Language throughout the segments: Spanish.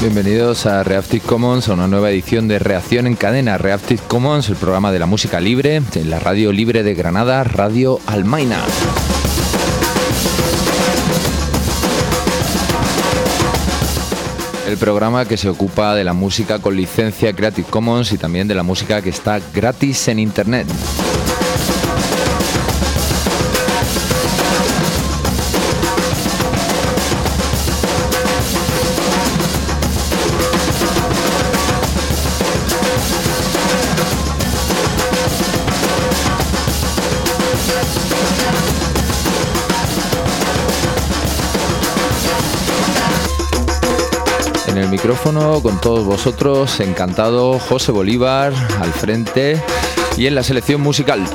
Bienvenidos a Reactive Commons, a una nueva edición de Reacción en Cadena. Reactive Commons, el programa de la música libre, en la radio libre de Granada, Radio Almaina. El programa que se ocupa de la música con licencia Creative Commons y también de la música que está gratis en Internet. En el micrófono con todos vosotros, encantado, José Bolívar al frente y en la selección musical.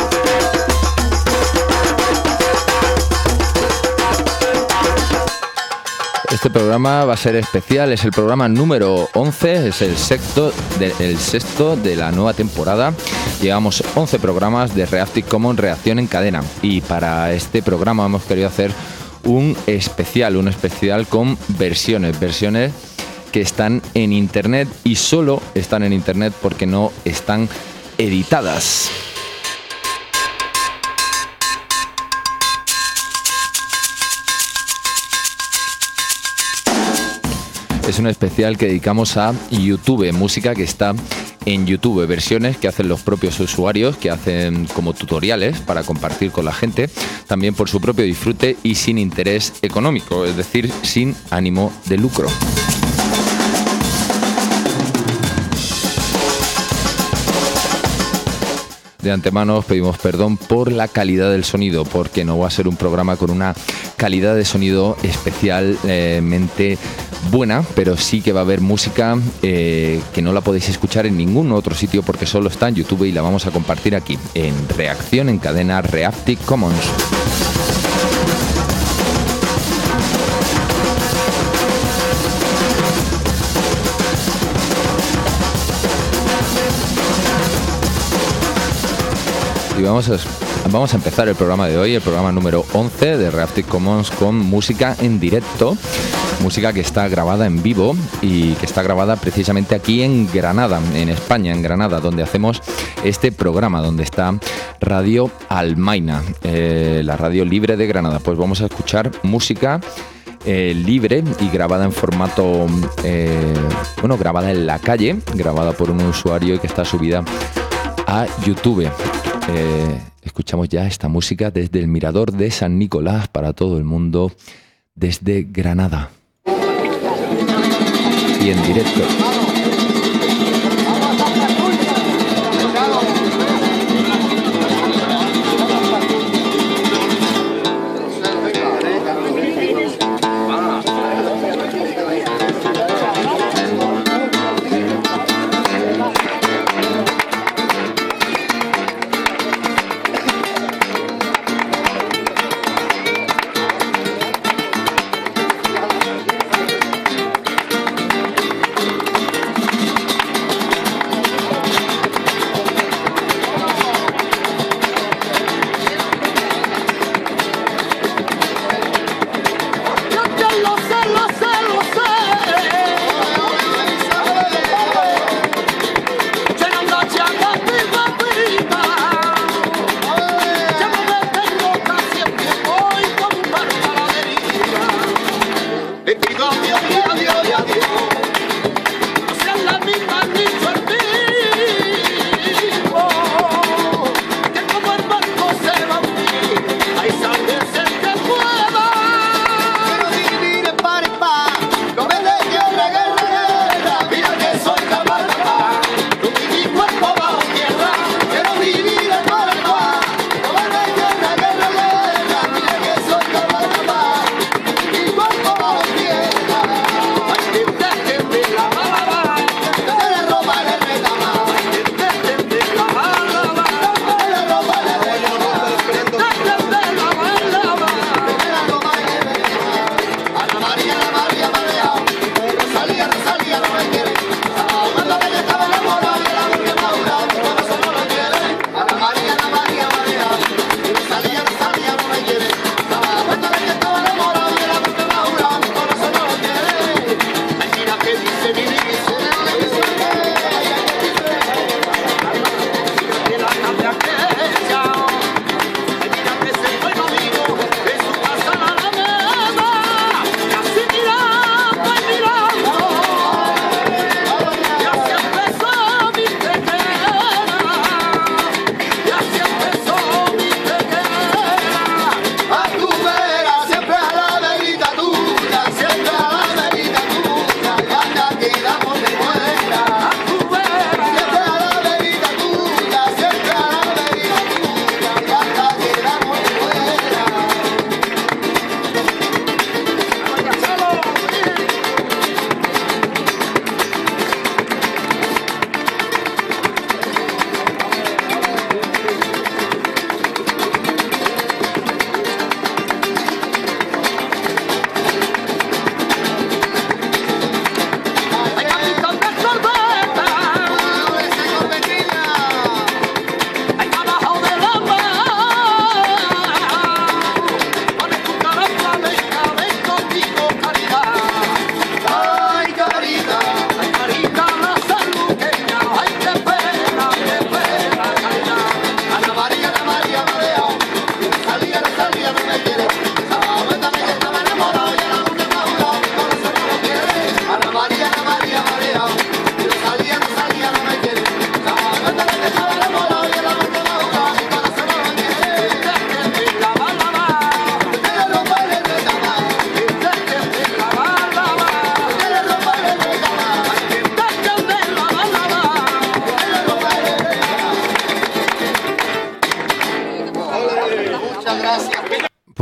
Este programa va a ser especial, es el programa número 11, es el sexto de la nueva temporada. Llevamos 11 programas de Reactive Commons Reacción en Cadena y para este programa hemos querido hacer un especial con versiones que están en Internet y solo están en Internet porque no están editadas. Es un especial que dedicamos a YouTube, música que está en YouTube, versiones que hacen los propios usuarios, que hacen como tutoriales para compartir con la gente, también por su propio disfrute y sin interés económico, es decir, sin ánimo de lucro. De antemano os pedimos perdón por la calidad del sonido, porque no va a ser un programa con una calidad de sonido especialmente buena, pero sí que va a haber música que no la podéis escuchar en ningún otro sitio porque solo está en YouTube y la vamos a compartir aquí, en Reacción en Cadena Reactive Commons. Y vamos a empezar el programa de hoy, el programa número 11 de Reactive Commons con música en directo, música que está grabada en vivo y que está grabada precisamente aquí en Granada, en España, en Granada, donde hacemos este programa, donde está Radio Almaina, la radio libre de Granada. Pues vamos a escuchar música libre y grabada en formato, grabada en la calle, grabada por un usuario y que está subida a YouTube. Escuchamos ya esta música desde el Mirador de San Nicolás para todo el mundo, desde Granada y en directo.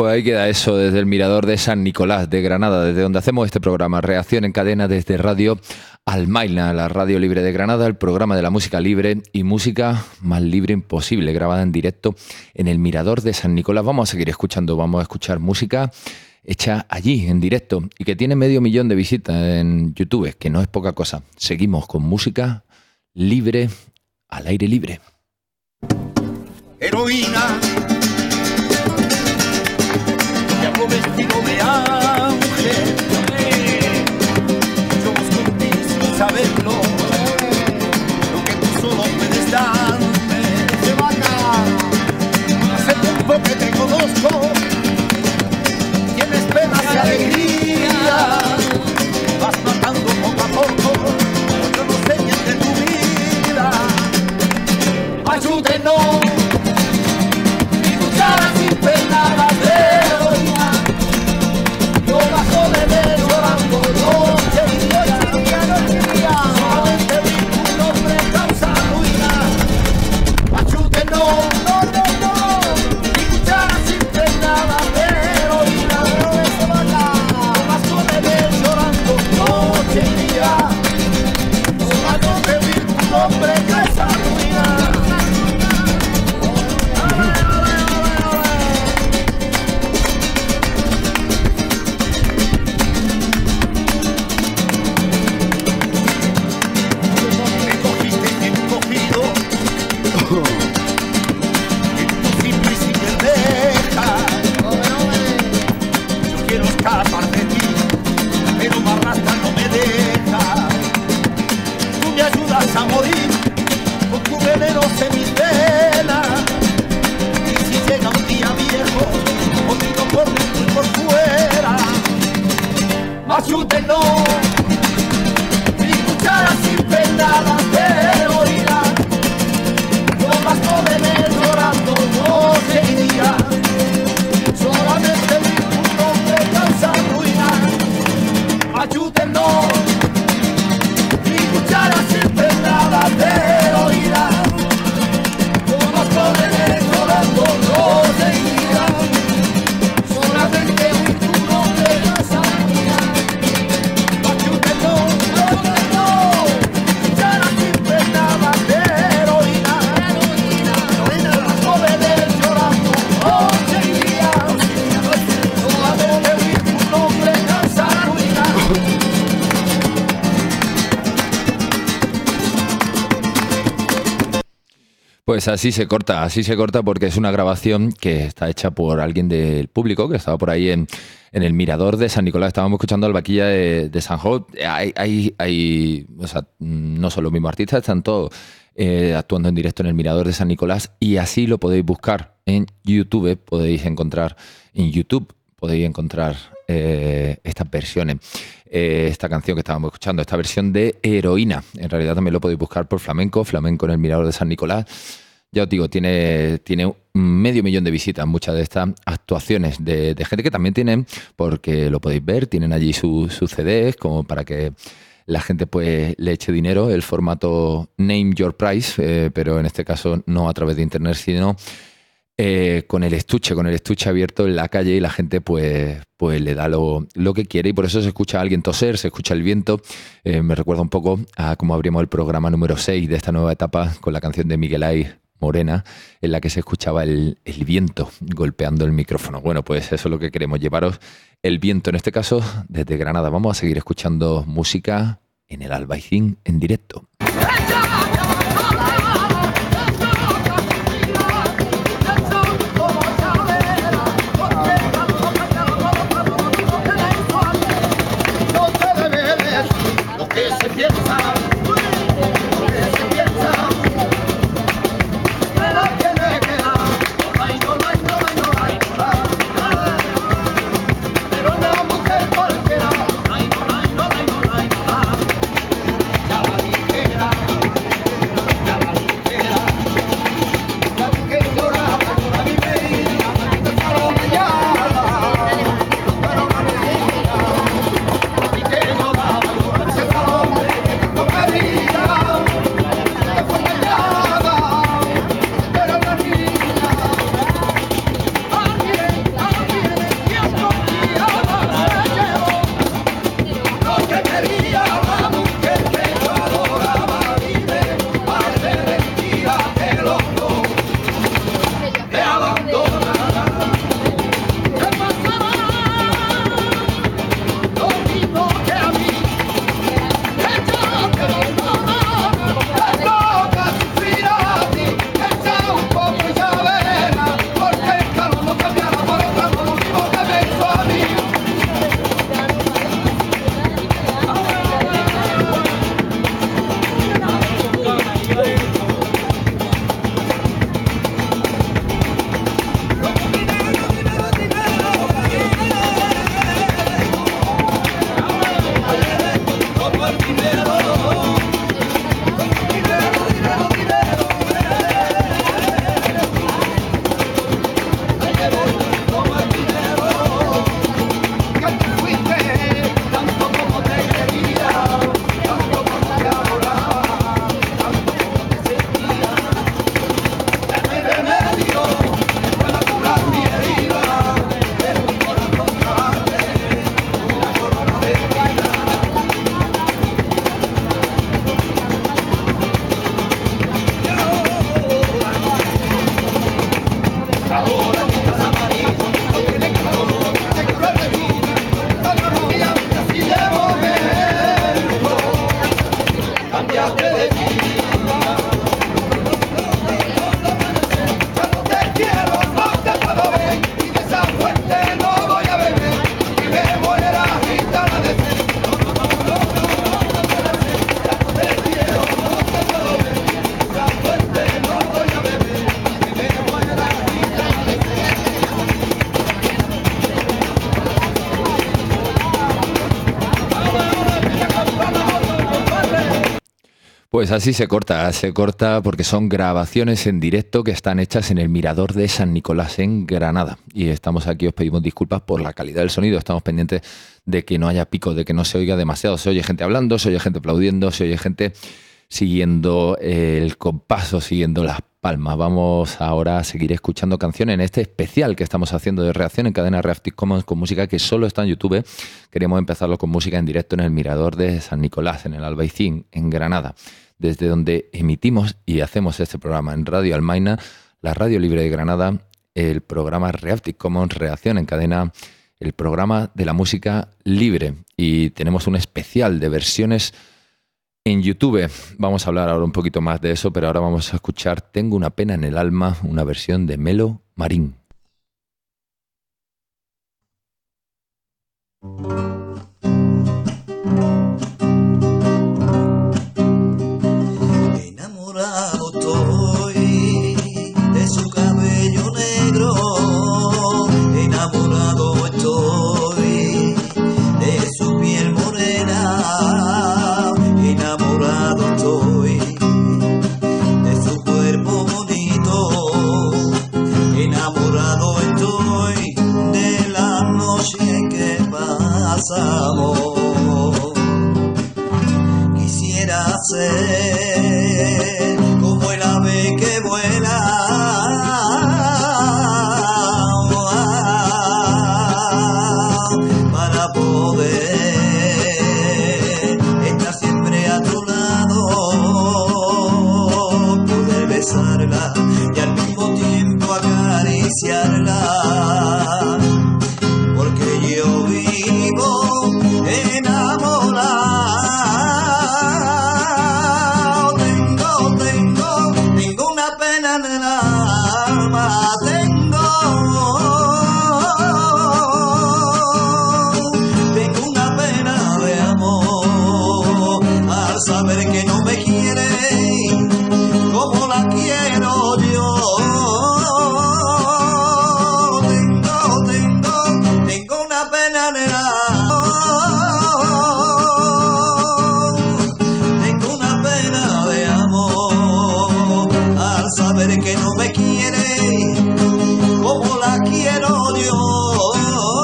Pues ahí queda eso desde el Mirador de San Nicolás de Granada, desde donde hacemos este programa, Reacción en Cadena desde Radio Almaina, la radio libre de Granada, el programa de la música libre y música más libre imposible, grabada en directo en el Mirador de San Nicolás. Vamos a seguir escuchando, vamos a escuchar música hecha allí, en directo, y que tiene 500.000 de visitas en YouTube, que no es poca cosa. Seguimos con música libre, al aire libre. Heroína, llevo vestido de ángel, yo busco en ti sin saberlo, lo que tú solo puedes darme. Hace tiempo que te conozco, tienes penas y alegrías, vas matando poco a poco, yo no sé quién de tu vida. Ayúdenos. Sin penadas de heroína, yo bajo de ver llorando noche y día, solamente vi tu nombre causa ruina. Ayúdenos, mi cuchara sin penadas de heroína, yo bajo de ver llorando noche y día, solamente vi tu nombre causa ruina. A morir con tu veneno en mis venas, y si llega un día viejo movido por dentro y por fuera, ayúdenos, mi cuchara sin penadas de heroína, yo basto de ver llorando noche y día, solamente mi nombre causa ruina. Ayúdenos, sin penadas de heroína, como poderes llorando noche y día, solamente tu nombre causa ruina. Ayúdenos, cuchara sin penadas de heroína, como poderes llorando noche y día, solamente tu nombre causa ruina. Pues así se corta porque es una grabación que está hecha por alguien del público que estaba por ahí en el Mirador de San Nicolás. Estábamos escuchando al Vaquilla de San Job. O sea, no son los mismos artistas, están todos actuando en directo en el Mirador de San Nicolás, y así lo podéis buscar en YouTube, podéis encontrar estas versiones. Esta canción que estábamos escuchando, esta versión de Heroína. En realidad también lo podéis buscar por Flamenco en el Mirador de San Nicolás. Ya os digo, tiene 500.000 de visitas muchas de estas actuaciones de gente que también tienen, porque lo podéis ver, tienen allí sus CDs como para que la gente pues le eche dinero, el formato Name Your Price, pero en este caso no a través de internet, sino con el estuche abierto en la calle, y la gente pues le da lo que quiere, y por eso se escucha a alguien toser, se escucha el viento. Me recuerda un poco a cómo abrimos el programa número 6 de esta nueva etapa con la canción de Miguel Ay, Morena, en la que se escuchaba el viento golpeando el micrófono. Bueno, pues eso es lo que queremos, llevaros el viento, en este caso desde Granada. Vamos a seguir escuchando música en el Albaicín en directo. Ya dije Pues así se corta porque son grabaciones en directo que están hechas en el Mirador de San Nicolás en Granada. Y estamos aquí, os pedimos disculpas por la calidad del sonido, estamos pendientes de que no haya pico, de que no se oiga demasiado. Se oye gente hablando, se oye gente aplaudiendo, se oye gente siguiendo el compás o siguiendo las palmas. Vamos ahora a seguir escuchando canciones en este especial que estamos haciendo de reacción en cadena Creative Commons con música que solo está en YouTube. Queremos empezarlo con música en directo en el Mirador de San Nicolás, en el Albaicín, en Granada, desde donde emitimos y hacemos este programa en Radio Almaina, la Radio Libre de Granada, el programa Creative Commons Reacción en cadena, el programa de la música libre. Y tenemos un especial de versiones en YouTube. Vamos a hablar ahora un poquito más de eso, pero ahora vamos a escuchar Tengo una pena en el alma, una versión de Melo Marín. Enamorado estoy de su cabello negro, enamorado estoy de su piel morena, enamorado estoy de su cuerpo bonito, enamorado estoy de la noche que pasamos. Quisiera ser como el ave que vuela, para poder estar siempre a tu lado, poder besarla y al mismo tiempo acariciarla, porque yo vivo enamorado. Tengo una pena en el alma, tengo una pena de amor, al saber que no me quiere como la quiero yo. Tengo una pena en el amor, tengo una pena de amor, al saber que no me quiere como la quiero yo.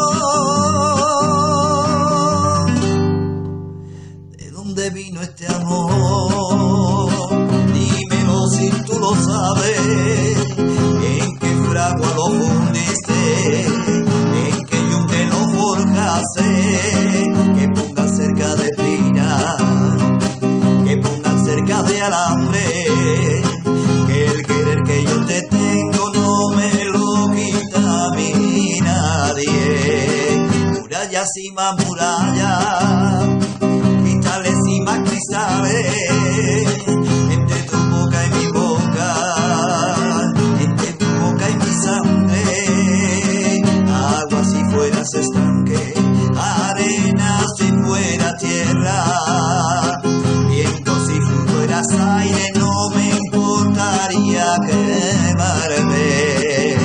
¿De dónde vino este amor? Dímelo si tú lo sabes. ¿En qué fragua lo fundiste? ¿En qué yunque lo forjaste? Que pongan cerca de espina, que pongan cerca de alambre, que el querer que yo te tengo no me lo quita a mí nadie. Murallas y más murallas, cristales y más cristales, entre tu boca y mi boca, entre tu boca y mi sangre, agua si fueras estanque, arena si fuera tierra, viento si fueras aire, no me importaría quemarme.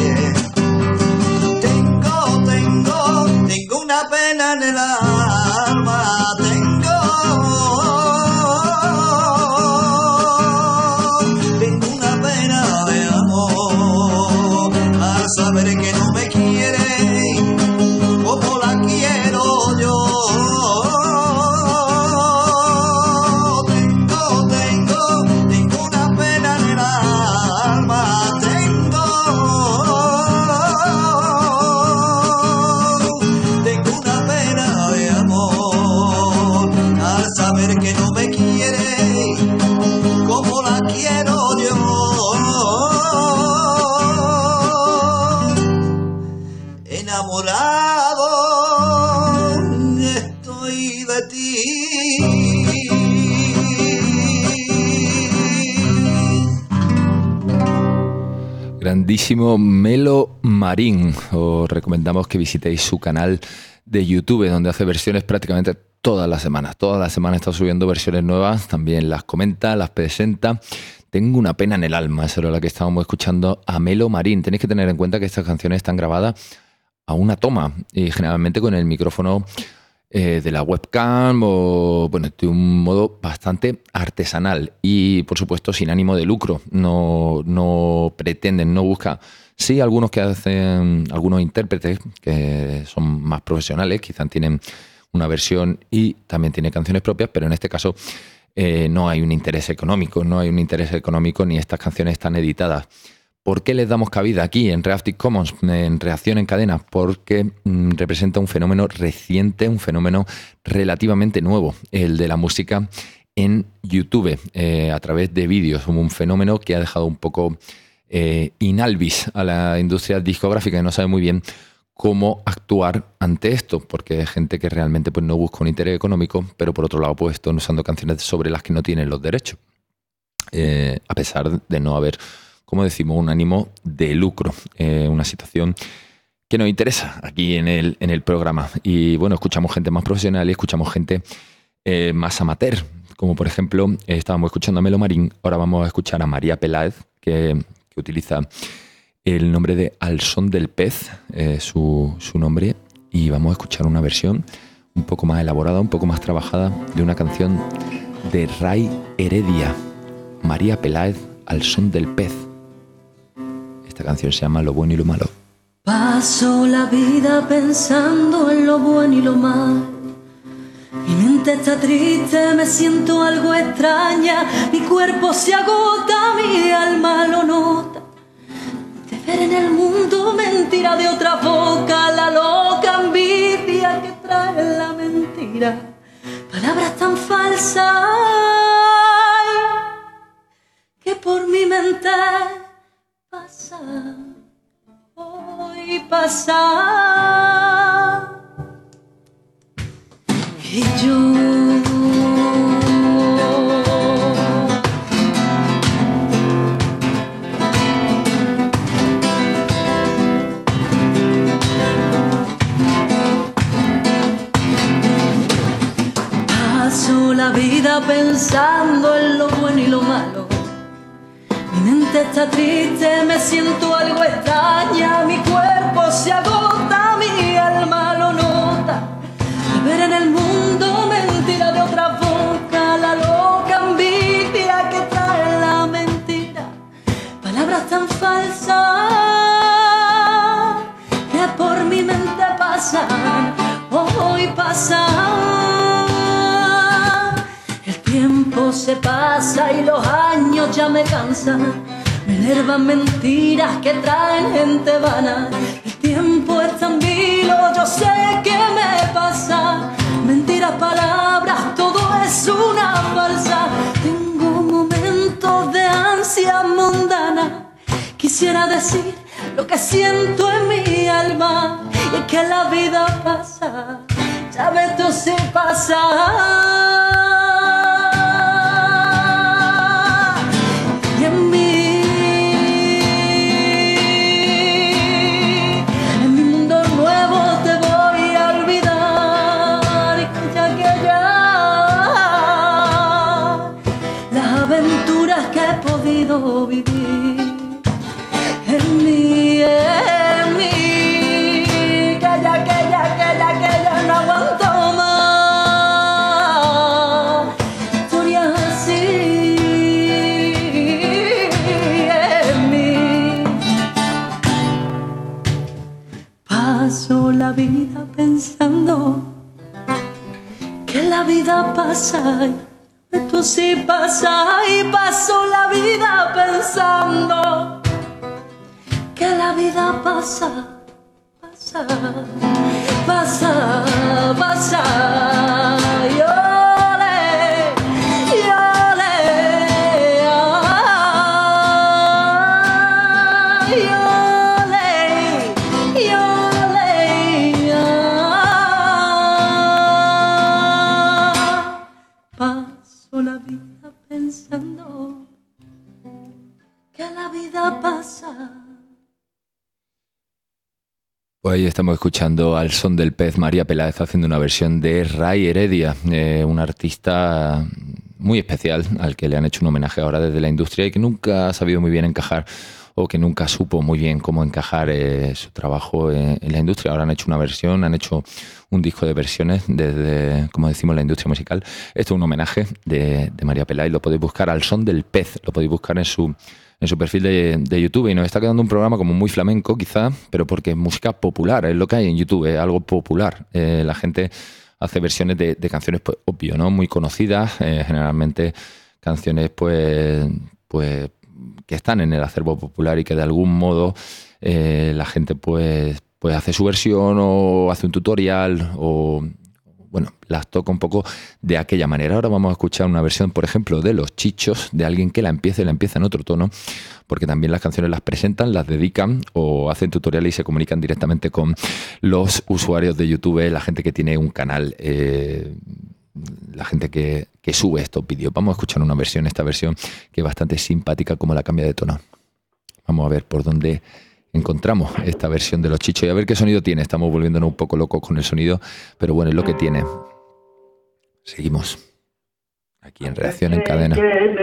Tengo una pena en el alma, tengo una pena de amor, al saber que no me quiere como la quiero yo. Tengo una pena en el alma, tengo una pena de amor, al saber que no me quiere como la quiero yo. Enamorado estoy de ti. Grandísimo Melo Marín. Os recomendamos que visitéis su canal de YouTube, donde hace versiones prácticamente todas las semanas. Todas las semanas está subiendo versiones nuevas, también las comenta, las presenta. Tengo una pena en el alma, esa era la que estábamos escuchando a Melo Marín. Tenéis que tener en cuenta que estas canciones están grabadas a una toma y generalmente con el micrófono de la webcam o, bueno, de un modo bastante artesanal y, por supuesto, sin ánimo de lucro. No pretenden, no buscan. Sí, algunos que hacen, algunos intérpretes que son más profesionales, quizás tienen una versión y también tiene canciones propias, pero en este caso no hay un interés económico, ni estas canciones están editadas. ¿Por qué les damos cabida aquí en Creative Commons, en reacción en cadena? Porque representa un fenómeno reciente, un fenómeno relativamente nuevo, el de la música en YouTube, a través de vídeos, un fenómeno que ha dejado un poco in albis a la industria discográfica y no sabe muy bien cómo actuar ante esto, porque hay gente que realmente pues, no busca un interés económico, pero por otro lado pues están usando canciones sobre las que no tienen los derechos, a pesar de no haber, como decimos, un ánimo de lucro, una situación que nos interesa aquí en el programa. Y bueno, escuchamos gente más profesional y escuchamos gente más amateur, como por ejemplo, estábamos escuchando a Melo Marín, ahora vamos a escuchar a María Peláez, que utiliza el nombre de Al Son del Pez, su nombre, y vamos a escuchar una versión un poco más elaborada, un poco más trabajada de una canción de Ray Heredia, María Peláez, Al Son del Pez. Esta canción se llama Lo Bueno y Lo Malo. Paso la vida pensando en lo bueno y lo malo. Mi mente está triste, me siento algo extraña. Mi cuerpo se agota, mi alma lo nota. De ver en el mundo mentira de otra boca, la loca envidia que trae la mentira. Palabras tan falsas que por mi mente pasa, hoy pasa. Y yo paso la vida pensando en lo bueno y lo malo. Mi mente está triste, me siento algo extraña. Mi cuerpo se agota, mi alma lo nota. Ver en el mundo mentira de otra boca, la loca envidia que trae la mentira. Palabras tan falsas que por mi mente pasan, hoy pasan. El tiempo se pasa y los años ya me cansan. Me enervan mentiras que traen gente vana. El tiempo es tan vilo, yo sé que me pasa. Mentiras, palabras, todo es una falsa. Tengo momentos de ansia mundana. Quisiera decir lo que siento en mi alma. Y es que la vida pasa, sabes tú si pasa. Y en mí vivir en mí, que ya no aguanto más historias así en mí. Paso la vida pensando que la vida pasa. Esto sí pasa y paso la vida pensando que la vida pasa, pasa, pasa, pasa. La vida pensando que la vida pasa. Pues ahí estamos escuchando Al Son del Pez, María Peláez haciendo una versión de Ray Heredia, un artista muy especial al que le han hecho un homenaje ahora desde la industria y que nunca ha sabido muy bien encajar o que nunca supo muy bien cómo encajar su trabajo en la industria. Ahora han hecho una versión, han hecho un disco de versiones desde, como decimos, la industria musical. Esto es un homenaje de María Peláez, lo podéis buscar al son del pez, lo podéis buscar en su perfil de YouTube, y nos está quedando un programa como muy flamenco quizá, pero porque es música popular, es lo que hay en YouTube, es algo popular. La gente hace versiones de canciones, pues obvio, ¿no? Muy conocidas, generalmente canciones pues que están en el acervo popular y que de algún modo la gente pues hace su versión o hace un tutorial o bueno, las toca un poco de aquella manera. Ahora vamos a escuchar una versión, por ejemplo, de Los Chichos, de alguien que la empieza en otro tono, porque también las canciones las presentan, las dedican o hacen tutoriales y se comunican directamente con los usuarios de YouTube, la gente que tiene un canal, la gente que sube estos vídeos. Vamos a escuchar una versión, esta versión que es bastante simpática, como la cambia de tono. Vamos a ver por dónde encontramos esta versión de Los Chichos y a ver qué sonido tiene. Estamos volviéndonos un poco locos con el sonido, pero bueno, es lo que tiene. Seguimos aquí en Reacción en Cadena.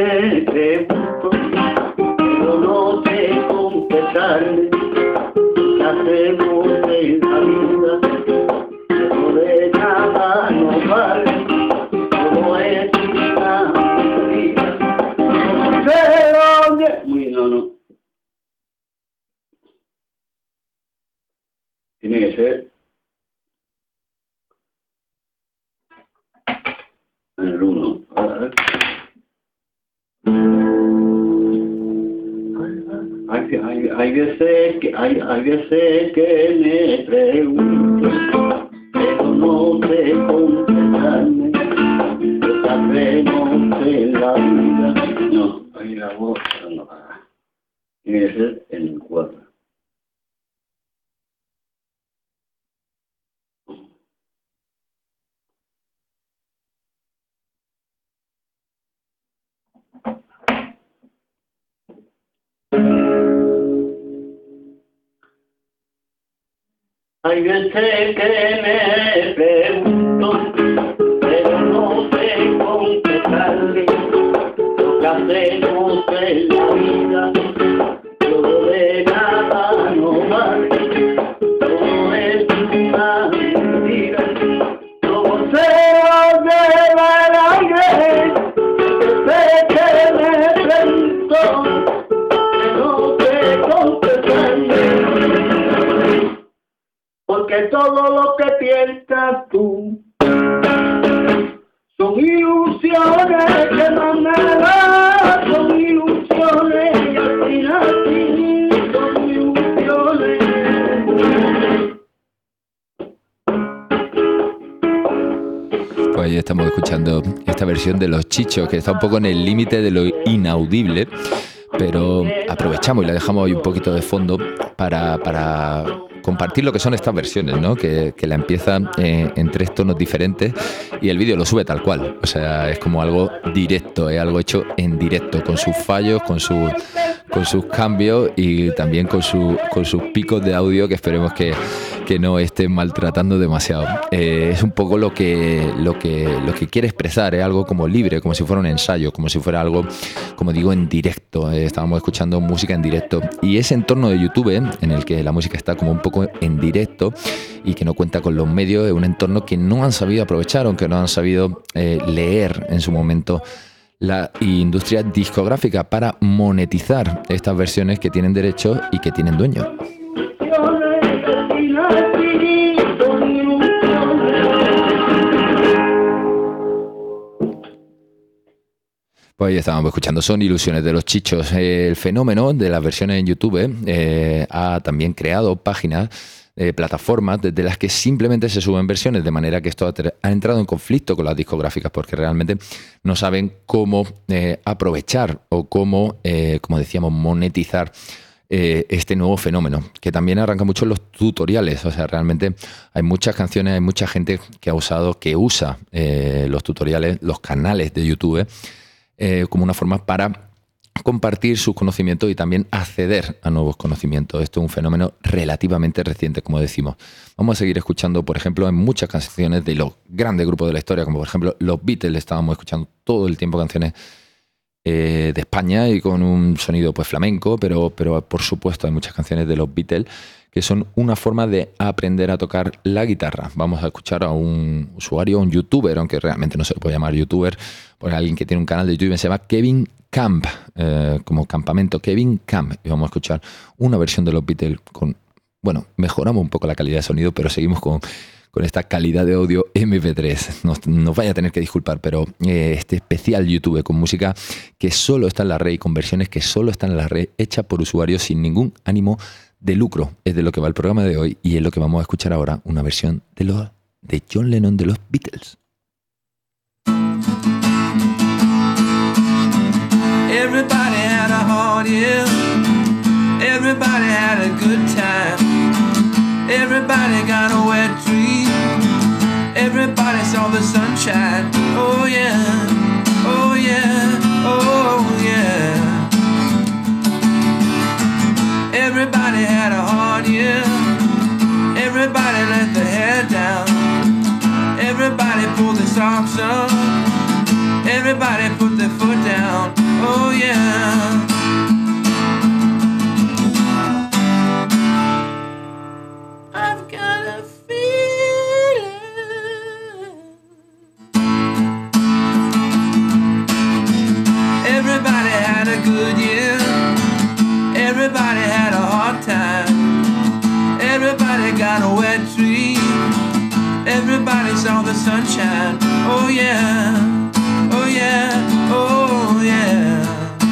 Tiene que ser en el 1. Hay veces que me pregunto, pero no sé contestarme. ¿Qué hacemos en la vida? No, ahí la voz no va. Tiene que ser en el 4. Hay veces que me pregunto, pero no sé contestarle. Lo que hacemos en la vida, todo de nada no vale. Todo es una mentira. Como sea de la aire, sé que me pregunto, pero no sé contestarle. Porque todo lo que piensas tú son ilusiones que no me dan, son ilusiones y al final sí, son ilusiones. Pues ahí estamos escuchando esta versión de Los Chichos, que está un poco en el límite de lo inaudible, pero aprovechamos y la dejamos hoy un poquito de fondo para compartir lo que son estas versiones, ¿no? Que la empieza en 3 tonos diferentes y el vídeo lo sube tal cual. O sea, es como algo directo, es algo hecho en directo, con sus fallos, con sus cambios y también con sus picos de audio que esperemos que no estén maltratando demasiado. Es un poco lo que quiere expresar, es algo como libre, como si fuera un ensayo, como si fuera algo, como digo, en directo. Estábamos escuchando música en directo y ese entorno de YouTube en el que la música está como un poco en directo y que no cuenta con los medios, es un entorno que no han sabido aprovechar, aunque no han sabido leer en su momento la industria discográfica para monetizar estas versiones que tienen derechos y que tienen dueños. Pues ahí estábamos escuchando, son ilusiones de Los Chichos. El fenómeno de las versiones en YouTube ha también creado páginas, plataformas desde las que simplemente se suben versiones, de manera que esto ha entrado en conflicto con las discográficas porque realmente no saben cómo aprovechar o cómo, como decíamos, monetizar este nuevo fenómeno, que también arranca mucho en los tutoriales. O sea, realmente hay muchas canciones, hay mucha gente que usa los tutoriales, los canales de YouTube como una forma para compartir sus conocimientos y también acceder a nuevos conocimientos. Esto es un fenómeno relativamente reciente, como decimos. Vamos a seguir escuchando, por ejemplo, en muchas canciones de los grandes grupos de la historia, como por ejemplo los Beatles. Estábamos escuchando todo el tiempo canciones de España y con un sonido pues flamenco, pero por supuesto hay muchas canciones de los Beatles que son una forma de aprender a tocar la guitarra. Vamos a escuchar a un usuario, un youtuber, aunque realmente no se le puede llamar youtuber, porque alguien que tiene un canal de YouTube se llama Kevin Camp, como campamento Kevin Camp. Y vamos a escuchar una versión de los Beatles con, bueno, mejoramos un poco la calidad de sonido, pero seguimos con esta calidad de audio MP3. Nos vaya a tener que disculpar, pero este especial YouTube con música que solo está en la red y con versiones que solo están en la red, hecha por usuarios sin ningún ánimo de lucro, es de lo que va el programa de hoy y es lo que vamos a escuchar ahora, una versión de John Lennon de los Beatles. Everybody had a hard year. Everybody had a good time. Everybody got a wet dream. Everybody saw the sunshine. Oh yeah, oh yeah, oh yeah. Everybody had a hard year. Everybody let their hair down. Everybody pulled their socks up. Everybody put their foot down. Oh yeah. I've got a feeling. Everybody had a good year. Everybody had a hard time. Everybody got a wet dream. Everybody saw the sunshine. Oh yeah, oh yeah, oh yeah.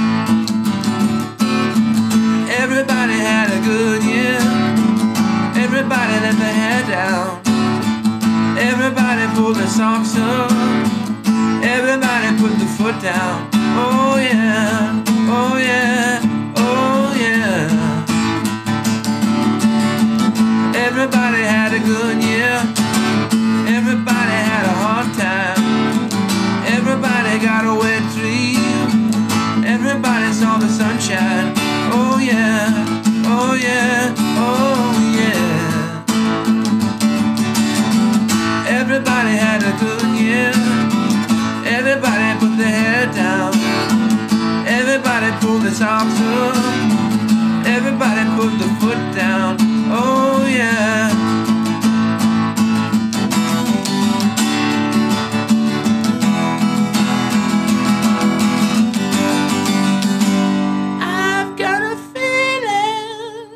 Everybody had a good year. Everybody let their hair down. Everybody pulled their socks up. Everybody put their foot down. Oh yeah, oh yeah. Everybody had a good year. Everybody had a hard time. Everybody got a wet dream. Everybody saw the sunshine. Oh yeah, oh yeah, oh yeah. Everybody had a good year. Everybody put their hair down. Everybody pulled their socks up. Everybody put their foot down. Oh yeah. I've got a feeling.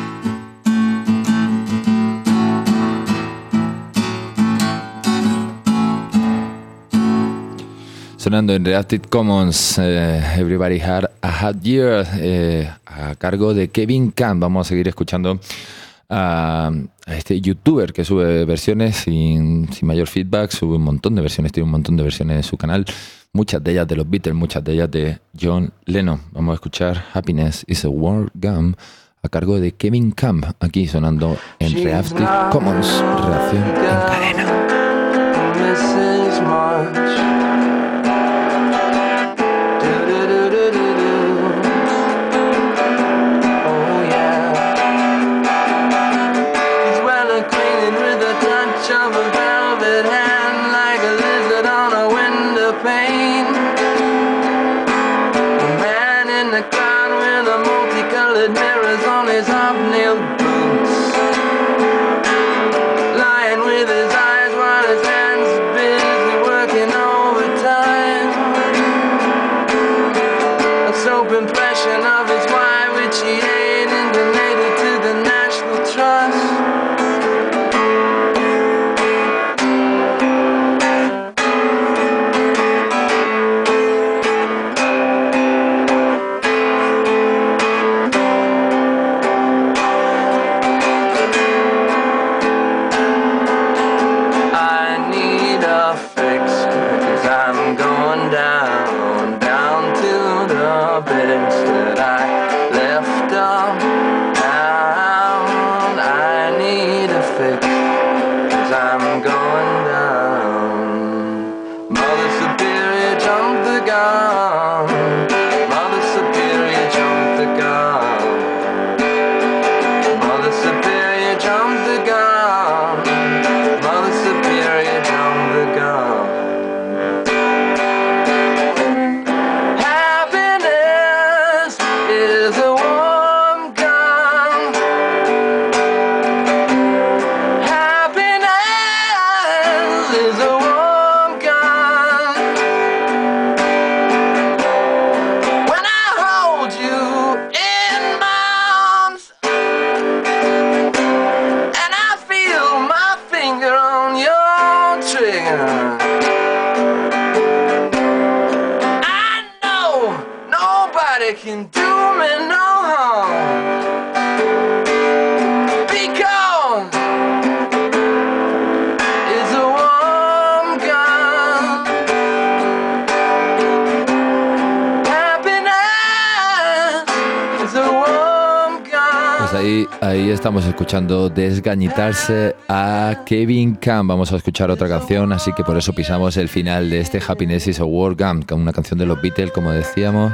Sonando en Reactive Commons, Everybody Had a Hard Year, a cargo de Kevin Camp. Vamos a seguir escuchando a este youtuber que sube versiones sin mayor feedback, sube un montón de versiones, tiene un montón de versiones en su canal, muchas de ellas de los Beatles, muchas de ellas de John Lennon. Vamos a escuchar Happiness is a Word Gum a cargo de Kevin Camp, aquí sonando en Reactive Commons, reacción en cadena. Of a velvet hand like a lizard on a window pane. A man in the crowd with a multicolored mirrors on his hobnailed boots, lying with his eyes while his hands are busy working overtime. A soap impression of his wife which he ate and donated to the National Trust. Happy They can do me no harm. Be calm is a warm gun. Happiness is a warm gun. Pues ahí estamos escuchando desgañitarse a Kevin Camp. Vamos a escuchar otra canción, así que por eso pisamos el final de este Happiness is a War Gun, con una canción de los Beatles, como decíamos.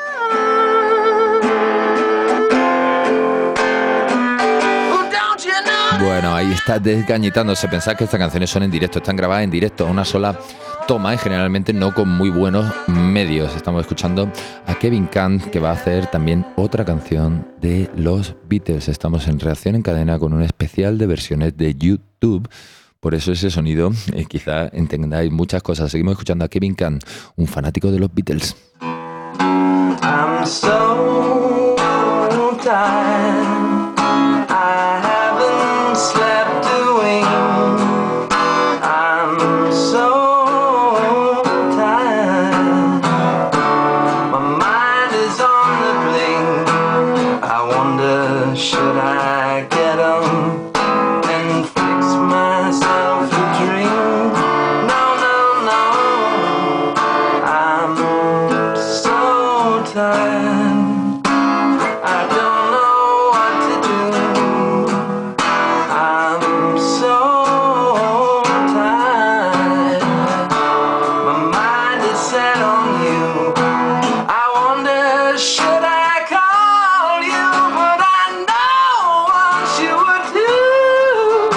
Bueno, ahí está desgañitándose. Pensad que estas canciones son en directo, están grabadas en directo, a una sola toma y generalmente no con muy buenos medios. Estamos escuchando a Kevin Camp, que va a hacer también otra canción de los Beatles. Estamos en Reacción en Cadena con un especial de versiones de YouTube. Por eso ese sonido, quizá entendáis muchas cosas. Seguimos escuchando a Kevin Camp, un fanático de los Beatles. I'm so tired. I haven't slept a wink. I'm so tired. My mind is on the blink. I wonder, should I get 'em and fix myself a drink? No, no, no. I'm so tired. I don't know what to do. I'm so tired. My mind is set on you. I wonder, should I call you? But I know what you would do.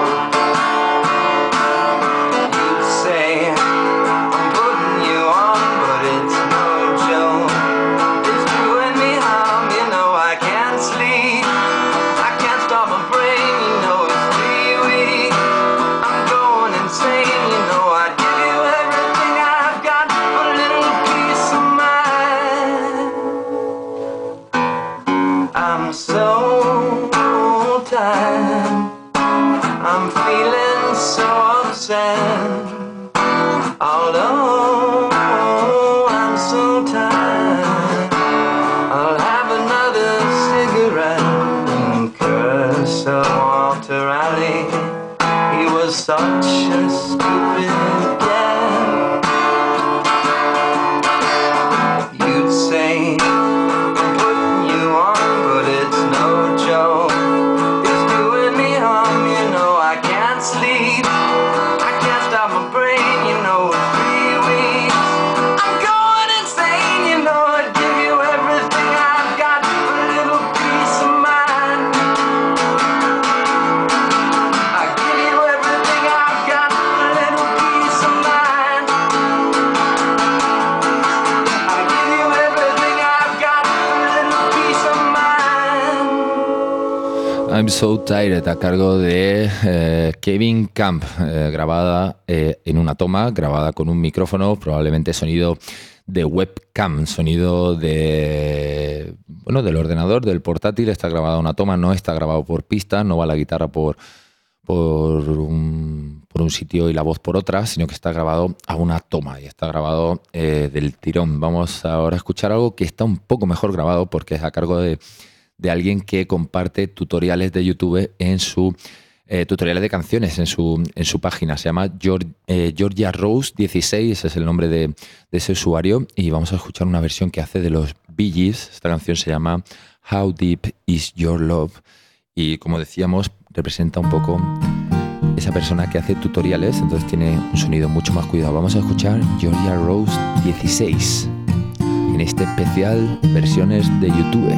You'd say, I'm putting you on, but it's no joke. It's doing me harm, you know I can't sleep. I can't stop my brain, you know it's 3 weeks. I'm going insane, you know I'd give you everything I've got for a little peace of mind. I'm so tired. I'm feeling so upset. Although I'm so tired, I'll have another cigarette and curse Walter Raleigh. He was such a stupid cat. You'd say, I'm putting you on, but it's no joke. It's doing me harm, you know I can't sleep. I can't stop my brain, you know it's 3 weeks. I'm going insane, you know I'd give you everything I've got for a little peace of mind. I give you everything I've got for a little peace of mind. I give you everything I've got for a little peace of mind. I'm So Tired, a cargo de Kevin Camp, grabada en una toma, grabada con un micrófono, probablemente sonido de webcam, sonido de del ordenador, del portátil. Está grabada una toma, no está grabado por pista, no va la guitarra por un sitio y la voz por otra, sino que está grabado a una toma y está grabado del tirón. Vamos ahora a escuchar algo que está un poco mejor grabado porque es a cargo de alguien que comparte tutoriales de YouTube en su tutoriales de canciones en su página. Se llama Georgia Rose 16, ese es el nombre de ese usuario, y vamos a escuchar una versión que hace de los Bee Gees. Esta canción se llama How Deep Is Your Love y, como decíamos, representa un poco esa persona que hace tutoriales, entonces tiene un sonido mucho más cuidado. Vamos a escuchar Georgia Rose 16 en este especial versiones de YouTube.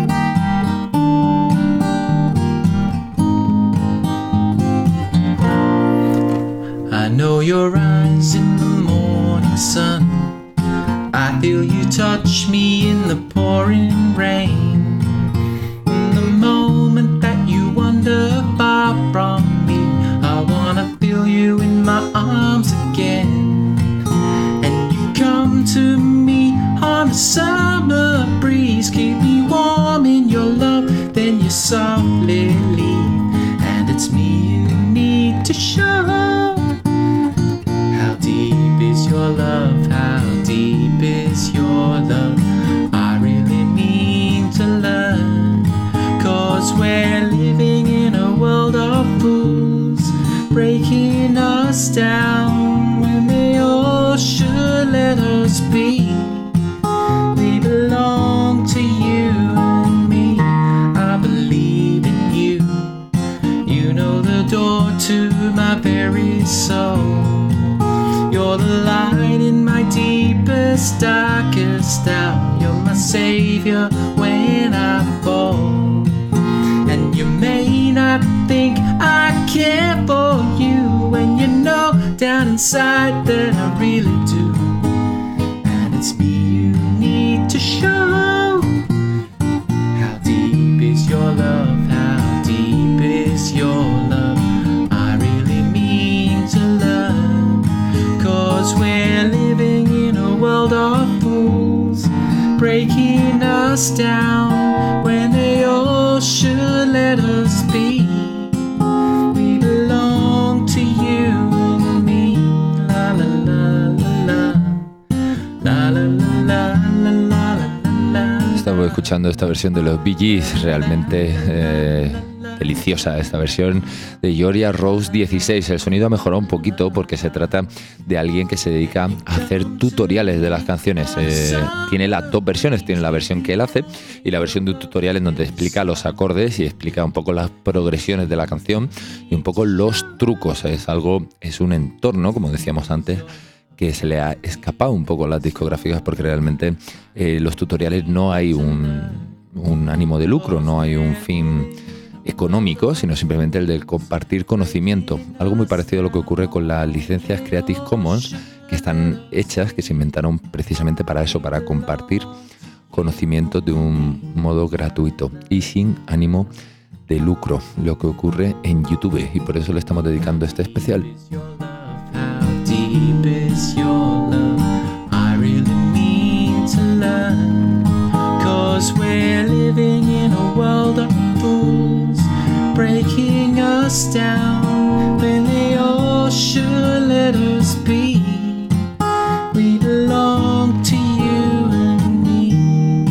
I know your eyes in the morning sun. I feel you touch me in the pouring rain. In the moment that you wander far from me, I wanna feel you in my arms again. And you come to me on a summer breeze, keep me warm in your love, then you softly leave. And it's me you need to show. How deep is your love? How deep is your love? I really mean always be. We belong to you and me. I believe in you. You know the door to my very soul. You're the light in my deepest, darkest hour. You're my savior when I fall. And you may not think I care for you, when you know down inside that I really do. And it's me you need to show. How deep is your love? How deep is your love? I really mean to love. 'Cause we're living in a world of fools, breaking us down when they all should let us be. We belong to you and me. La la la la la la la la la la la. Estamos escuchando esta versión de los Bee Gees, realmente deliciosa esta versión de Georgia Rose 16. El sonido ha mejorado un poquito porque se trata de alguien que se dedica a hacer tutoriales de las canciones. Tiene las dos versiones, tiene la versión que él hace y la versión de un tutorial en donde explica los acordes y explica un poco las progresiones de la canción y un poco los trucos. Es un entorno, como decíamos antes, que se le ha escapado un poco a las discográficas porque realmente los tutoriales no hay un ánimo de lucro, no hay un fin económico, sino simplemente el de compartir conocimiento. Algo muy parecido a lo que ocurre con las licencias Creative Commons, que están hechas, que se inventaron precisamente para eso, para compartir conocimiento de un modo gratuito y sin ánimo de lucro, lo que ocurre en YouTube, y por eso le estamos dedicando este especial. Breaking us down when they all should let us be. We belong to you and me.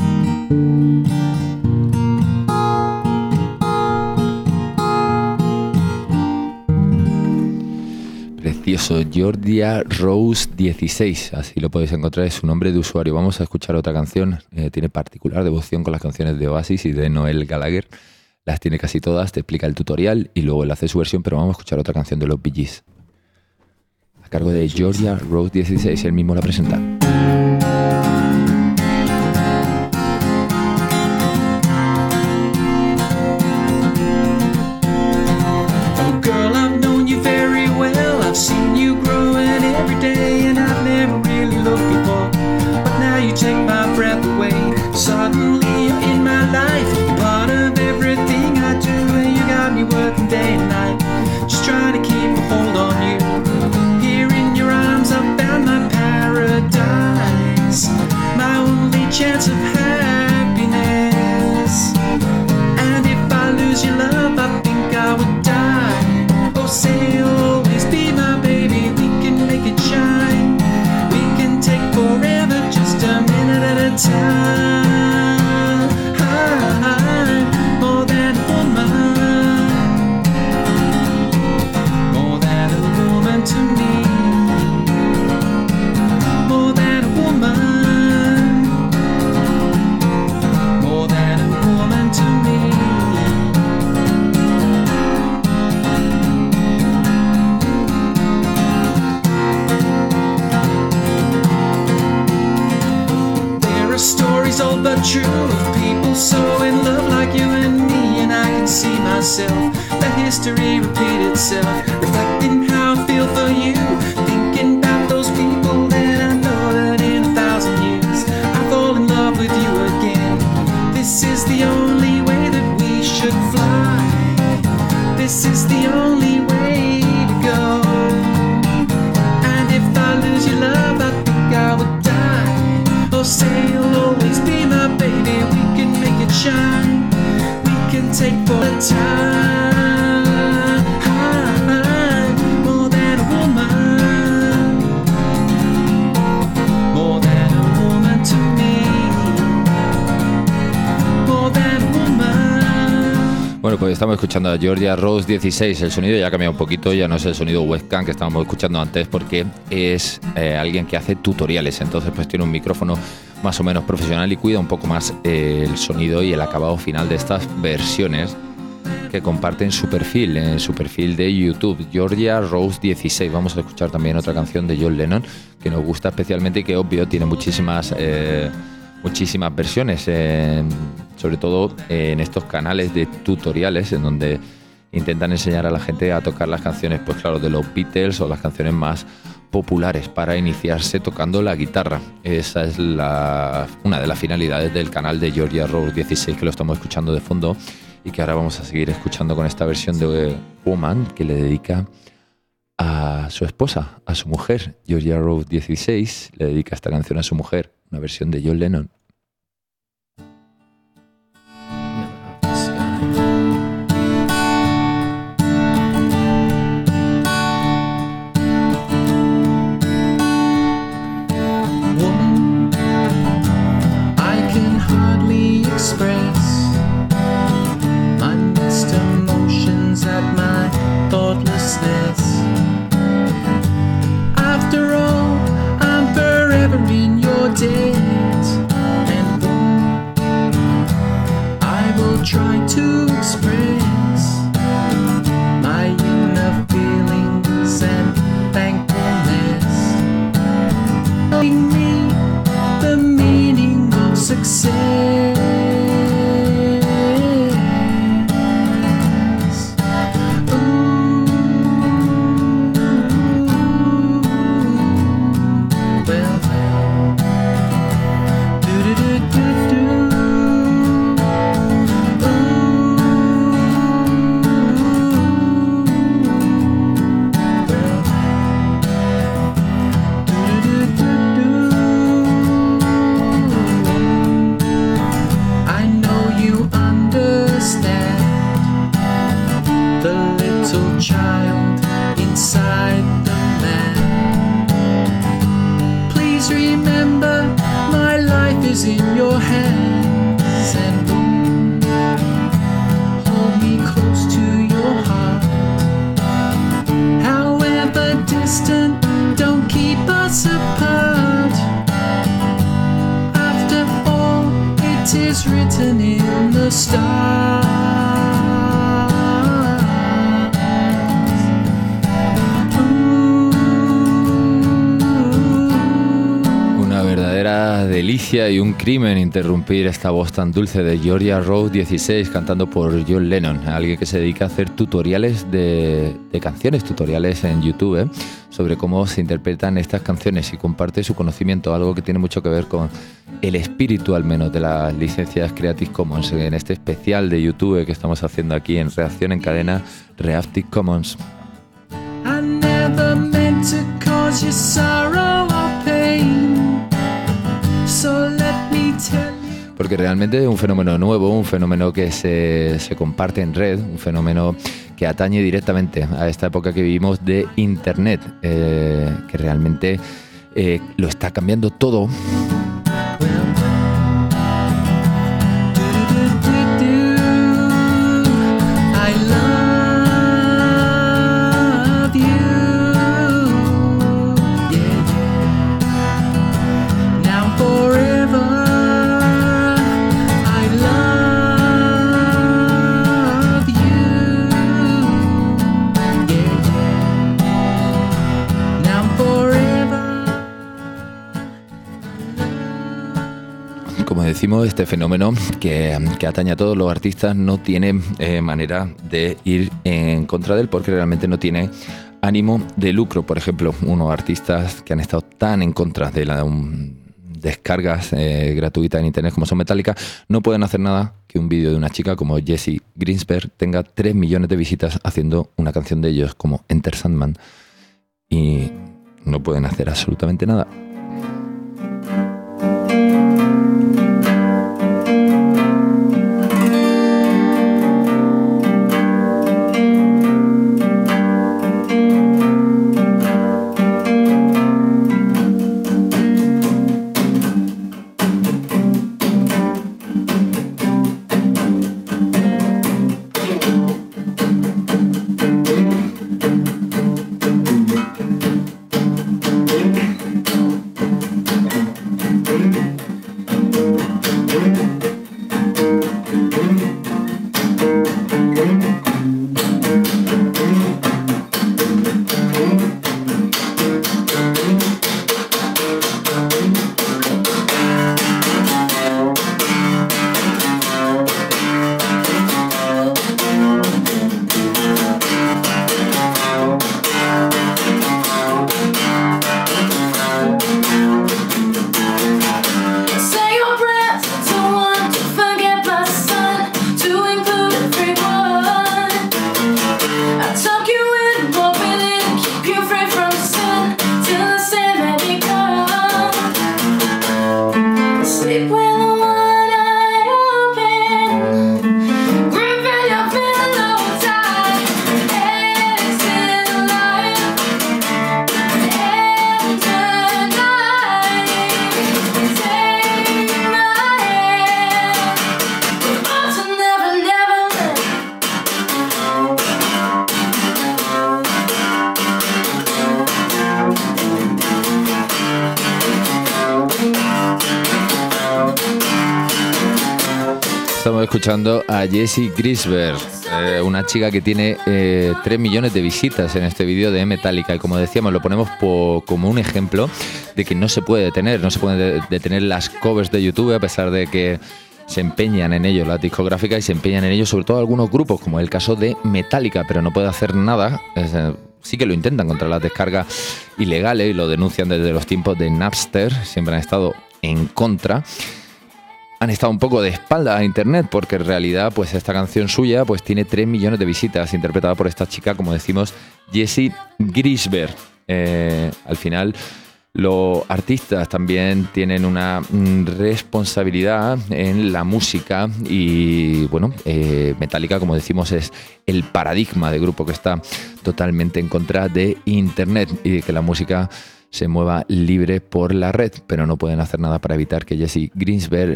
Precioso, Georgia Rose 16, así lo podéis encontrar, es su nombre de usuario. Vamos a escuchar otra canción. Tiene particular devoción con las canciones de Oasis y de Noel Gallagher. Las tiene casi todas, te explica el tutorial y luego él hace su versión, pero vamos a escuchar otra canción de los Bee Gees, a cargo de Georgia Rose 16, él mismo la presenta. Oh girl, I've known you very well. I've seen you growing every day, and I've never really looked before. But now you take my breath away. Suddenly you're in my life, part of everything I do, and you got me working day and night, just trying to keep a hold on you. Here in your arms I found my paradise, my only chance of happiness. And if I lose your love, I think I would die. Oh, say you'll always be my baby, we can make it shine. We can take forever, just a minute at a time. But true of people so in love like you and me, and I can see myself, that history repeat itself, reflecting how I feel for you, thinking about those people that I know that in 1,000 years I fall in love with you again. This is the only way that we should fly, this is the only way to go. And if I lose your love, I think I would die. Oh, say you'll always be my baby, we can make it shine, we can take for the time. More than a woman, more than a woman to me, more than a woman. Bueno, pues estamos escuchando a Georgia Rose 16. El sonido ya ha cambiado un poquito, ya no es el sonido webcam que estábamos escuchando antes, porque es alguien que hace tutoriales. Entonces pues tiene un micrófono más o menos profesional y cuida un poco más el sonido y el acabado final de estas versiones que comparten su perfil, en su perfil de YouTube, Georgia Rose 16. Vamos a escuchar también otra canción de John Lennon que nos gusta especialmente y que obvio tiene muchísimas versiones, sobre todo en estos canales de tutoriales en donde intentan enseñar a la gente a tocar las canciones, pues claro, de los Beatles o las canciones más populares para iniciarse tocando la guitarra. Esa es una de las finalidades del canal de Georgia Rose 16, que lo estamos escuchando de fondo y que ahora vamos a seguir escuchando con esta versión de Woman que le dedica a su esposa, a su mujer. Georgia Rose 16 le dedica esta canción a su mujer, una versión de John Lennon. Try to express my inner feelings and thankfulness, telling me the meaning of success. Written in the stars. Una verdadera delicia y un crimen interrumpir esta voz tan dulce de Georgia Rose 16 cantando por John Lennon, alguien que se dedica a hacer tutoriales de canciones, tutoriales en YouTube, sobre cómo se interpretan estas canciones y comparte su conocimiento, algo que tiene mucho que ver con el espíritu al menos de las licencias Creative Commons en este especial de YouTube que estamos haciendo aquí en Reacción en Cadena Creative Commons. I never meant to cause you sorrow or pain, so let me tell you. Porque realmente es un fenómeno nuevo, un fenómeno que se comparte en red, un fenómeno que atañe directamente a esta época que vivimos de Internet, que realmente lo está cambiando todo. Como decimos, este fenómeno que atañe a todos los artistas no tiene manera de ir en contra de él porque realmente no tiene ánimo de lucro. Por ejemplo, unos artistas que han estado tan en contra de las descargas gratuitas en internet como son Metallica no pueden hacer nada que un vídeo de una chica como Jessie Greensberg tenga 3 millones de visitas haciendo una canción de ellos como Enter Sandman y no pueden hacer absolutamente nada. Estamos escuchando a Jessie Grisberg, una chica que tiene 3 millones de visitas en este vídeo de Metallica, y como decíamos, lo ponemos como un ejemplo de que no se puede detener las covers de YouTube, a pesar de que se empeñan en ello las discográficas, y se empeñan en ello sobre todo algunos grupos, como el caso de Metallica, pero no puede hacer nada. Sí que lo intentan contra las descargas ilegales y lo denuncian desde los tiempos de Napster, siempre han estado en contra. Han estado un poco de espalda a internet, porque en realidad pues esta canción suya pues tiene 3 millones de visitas, interpretada por esta chica, como decimos, Jessie Grisberg. Al final los artistas también tienen una responsabilidad en la música, y bueno, Metallica, como decimos, es el paradigma de grupo que está totalmente en contra de internet y de que la música se mueva libre por la red, pero no pueden hacer nada para evitar que Jessie Grisberg,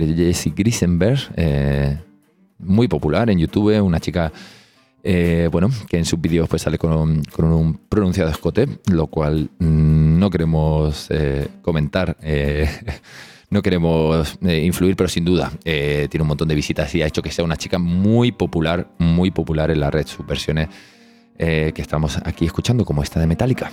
muy popular en YouTube, una chica que en sus vídeos pues sale con un pronunciado escote, lo cual no queremos comentar, no queremos influir, pero sin duda tiene un montón de visitas y ha hecho que sea una chica muy popular en la red. Sus versiones que estamos aquí escuchando, como esta de Metallica.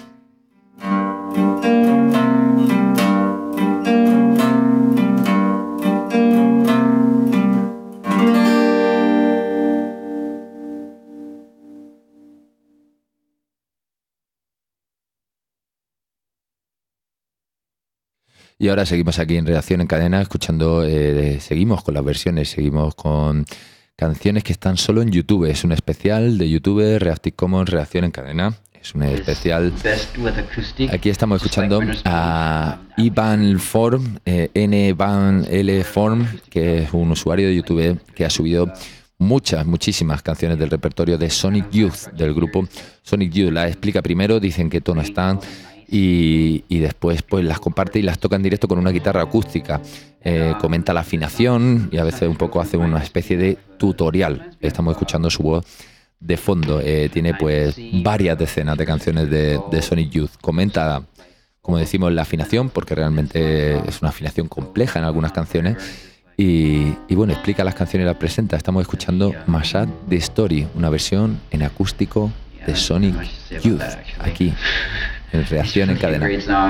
Y ahora seguimos aquí en Reacción en Cadena, escuchando, seguimos con las versiones, seguimos con canciones que están solo en YouTube. Es un especial de YouTube, Reactive Commons, Reacción en Cadena. Es un especial. Aquí estamos escuchando a Ivan Form, N-Van L Form, que es un usuario de YouTube que ha subido muchísimas canciones del repertorio de Sonic Youth, del grupo Sonic Youth. La explica primero, dicen qué tono están, y después pues las comparte y las toca en directo con una guitarra acústica. Comenta la afinación y a veces un poco hace una especie de tutorial. Estamos escuchando su voz de fondo. Tiene pues varias decenas de canciones de Sonic Youth. Comenta, como decimos, la afinación, porque realmente es una afinación compleja en algunas canciones. Y bueno, explica las canciones y las presenta. Estamos escuchando Mashup the Story, una versión en acústico de Sonic Youth, aquí en Reacción en Cadena.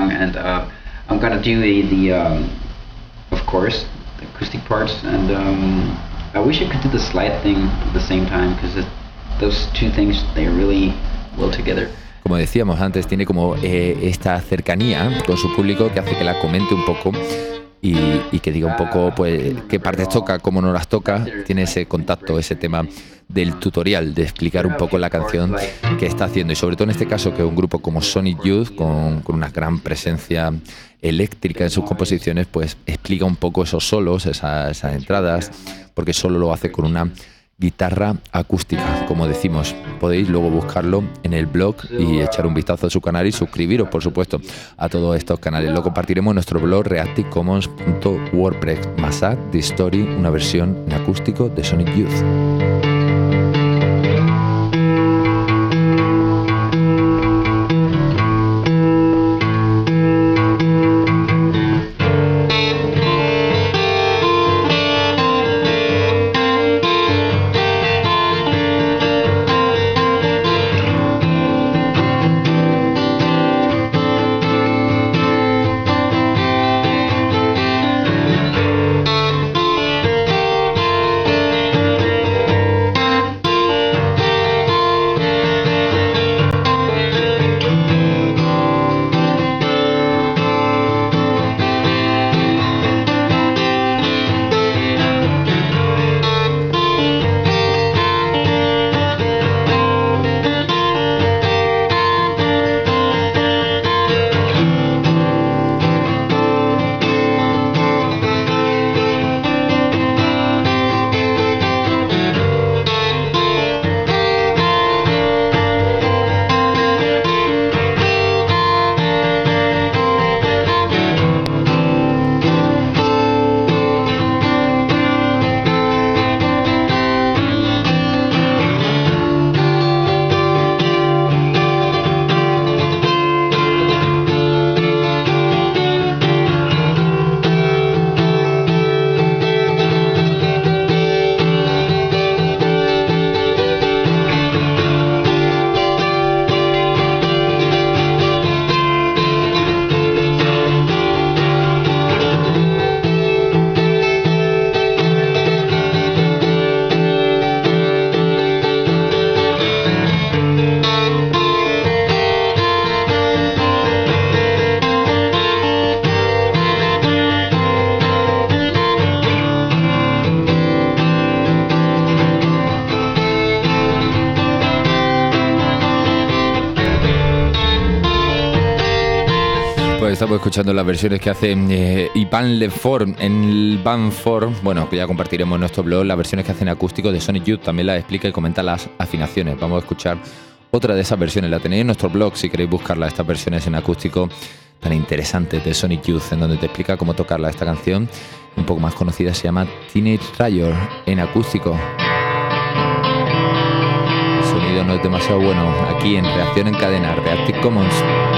I'm gonna do of course, the acoustic parts, and I wish I could do the slide thing at the same time, because those two things, they really well together. Como decíamos antes, tiene como esta cercanía con su público que hace que la comente un poco y que diga un poco pues qué partes toca, cómo no las toca. Tiene ese contacto, ese tema del tutorial, de explicar un poco la canción que está haciendo, y sobre todo en este caso, que un grupo como Sonic Youth, con una gran presencia eléctrica en sus composiciones, pues explica un poco esos solos, esas entradas, porque solo lo hace con una guitarra acústica. Como decimos, podéis luego buscarlo en el blog y echar un vistazo a su canal y suscribiros, por supuesto, a todos estos canales. Lo compartiremos en nuestro blog reactivecommons.wordpress. Mashup the Story, una versión en acústico de Sonic Youth. Estamos escuchando las versiones que hace Ivan Lefort en el Band 4. Bueno, que ya compartiremos en nuestro blog las versiones que hacen acústico de Sonic Youth. También las explica y comenta las afinaciones. Vamos a escuchar otra de esas versiones. La tenéis en nuestro blog si queréis buscarla, estas versiones en acústico tan interesantes de Sonic Youth, en donde te explica cómo tocarla. Esta canción, un poco más conocida, se llama Teenage Riot en acústico. El sonido no es demasiado bueno. Aquí en Reacción en Cadena, Creative Commons.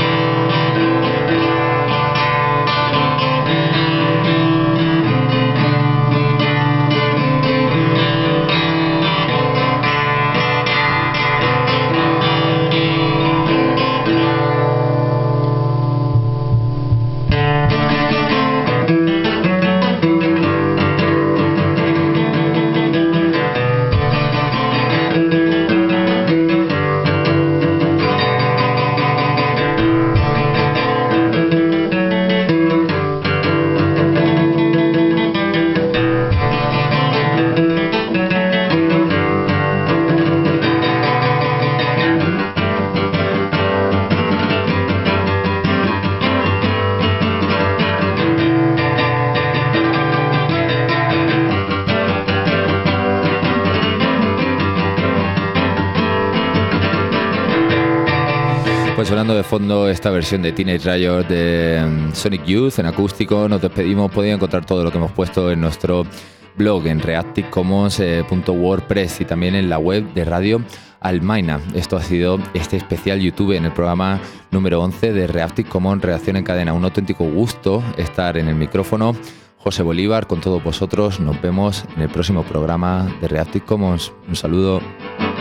Pues sonando de fondo esta versión de Teenage Riot de Sonic Youth en acústico. Nos despedimos. Podéis encontrar todo lo que hemos puesto en nuestro blog en reactivecommons.wordpress y también en la web de Radio Almaina. Esto ha sido este especial YouTube en el programa número 11 de Reactive Commons Reacción en Cadena. Un auténtico gusto estar en el micrófono. José Bolívar con todos vosotros. Nos vemos en el próximo programa de Reactive Commons. Un saludo.